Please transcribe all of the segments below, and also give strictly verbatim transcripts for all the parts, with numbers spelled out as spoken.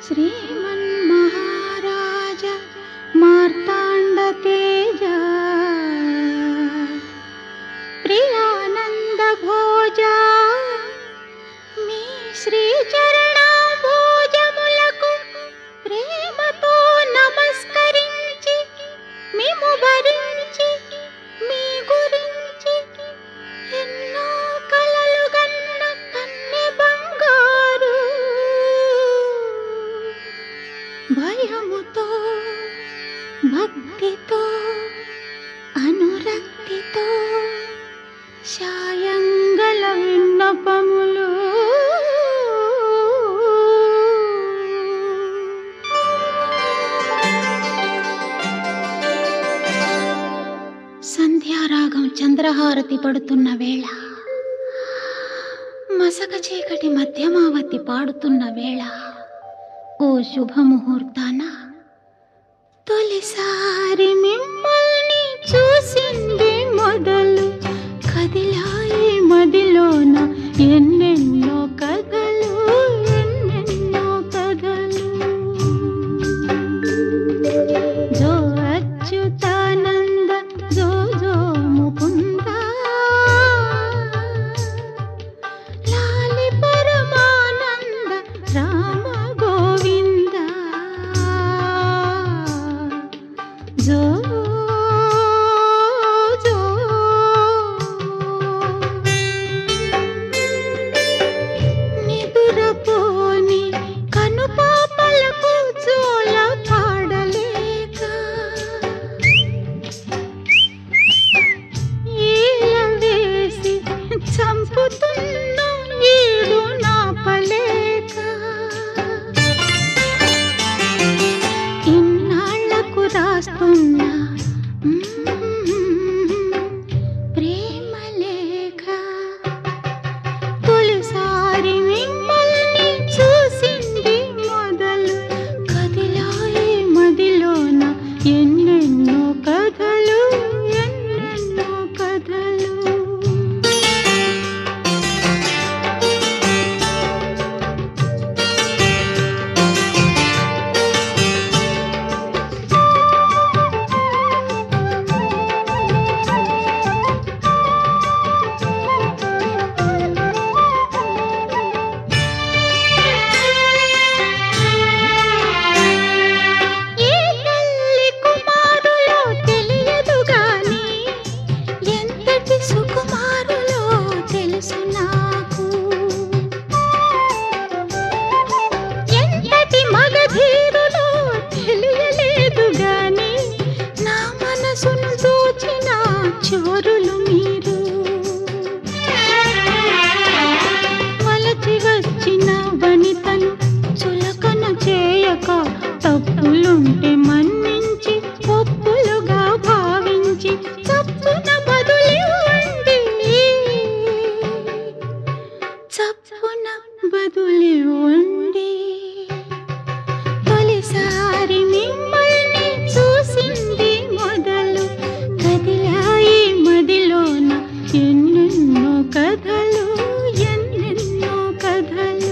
శ్రీమన్మహారాజ మార్తాండ తేజ ప్రియానంద భోజ మీ శ్రీచరణాంబోజములకు ప్రేమతో నమస్కరించి మిమ్ము భరించి మీ గురించి ఎన్నో కలలు గన్న కన్నె బంగారు భయముతో భక్తితో అనురక్తితో శాయంగల విన్నపములు సంధ్యారాగం చంద్రహారతి పడుతున్న వేళ, మసక చీకటి మధ్యమావతి పాడుతున్న వేళ, ఓ శుభముహూర్తాన తొలిసారి మిమ్మల్ని చూసింది మొదలు కదిలాయి మదిలోన ఎన్నెన్నో కథలు ఎన్నెన్నో కథలు. జో అచ్యుతానంద జో జో ముకుంద లాలి పరమానంద రామ గోవింద జో జో. నిదురపోని కనుపాపలకు జోల పాడలేక ఈల వేసి చంపుతున్న ఈడు నాపలేక ఇన్నాళ్లకు రాస్తున్న ప్రేమ లేఖ. తొలిసారి మిమ్మల్ని చూసింది మొదలు కదిలాయి మదిలోన ఎన్నెన్నో కథలు ఎన్నెన్నో కథలు. ఏ తల్లి కుమారులో తెలియదు గాని ఎంతటి సుకుమారులో తెలుసు నాకు. ఎంతటి మగధీరులో తెలియలేదు గాని నా మనసును దోచిన చోరులు మీరు. వలచి వచ్చిన వనితను చులకన చేయక తప్పులుంటే మన్నించి ఒప్పులుగా భావించి చప్పున బదులివ్వండి చప్పున బదులివ్వండి. తొలిసారి మిమ్మల్ని చూసింది మొదలు కదిలాయి మదిలోన ఎన్నెన్నో కథలు ఎన్నెన్నో కథలు.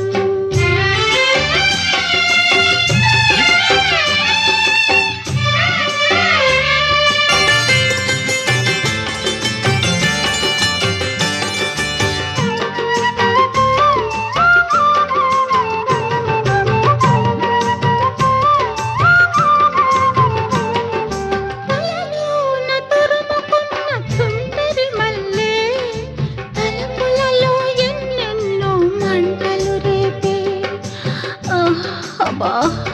తలలోన తురుముకున్న తుంటరి మల్లె తలుపులలో ఎన్నెన్నో మంటలు రేపే. ఆహ్, అబ్బా